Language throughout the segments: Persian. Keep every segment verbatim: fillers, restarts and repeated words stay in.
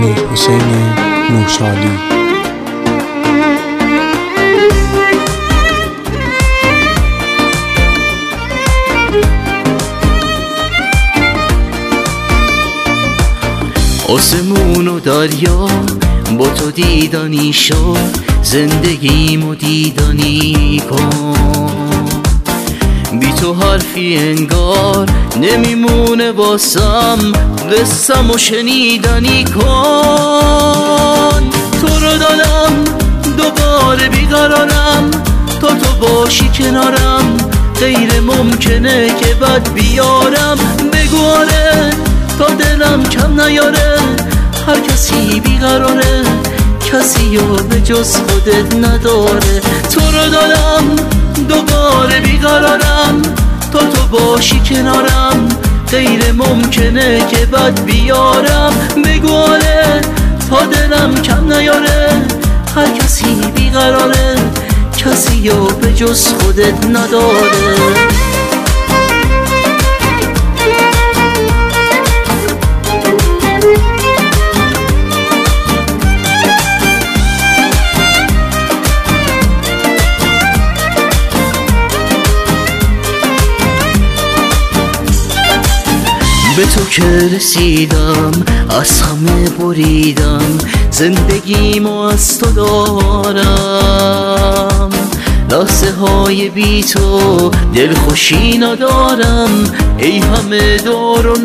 حسین نوشالی. آسمون و دریا با تو دیدنی شد، زندگیمو دیدنی کن. بی تو حرفی انگار نمیمونه واسم، قصم و شنیدنی کن. تو رو دادم دوباره بیقرارم، تا تو باشی کنارم غیر ممکنه که بد بیارم. بگو آره تا دلم کم نیاره، هر کسی بیقراره کسی رو به جز خودت نداره. تو رو دادم دوباره بیقرارم، تا تو باشی کنارم غیر ممکنه که بد بیارم. بگو آره تا دلم کم نیاره، هر کسی بیقراره کسی رو به جز خودت نداره. به تو که رسیدم از همه بریدم، زندگیمو از تو دارم. لحظه های بی تو دلخوشی ندارم، ای همه دارو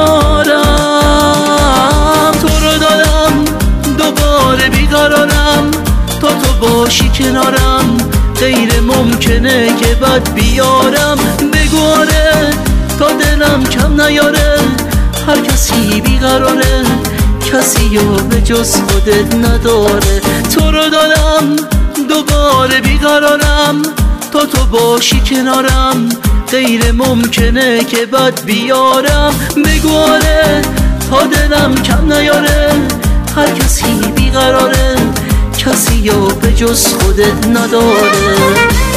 ندارم. تو رو دادم دوباره بیقرارم، تا تو باشی کنارم غیر ممکنه که بد بیارم. بگو آره تا دلم کم نیاره، هر کسی بیقراره کسی رو به جز خودت نداره. تو رو دادم دوباره بیقرارم، تا تو باشی کنارم غیر ممکنه که بد بیارم. بگو آره تا دلم کم نیاره، هر کسی بیقراره کسی رو به جز خودت نداره.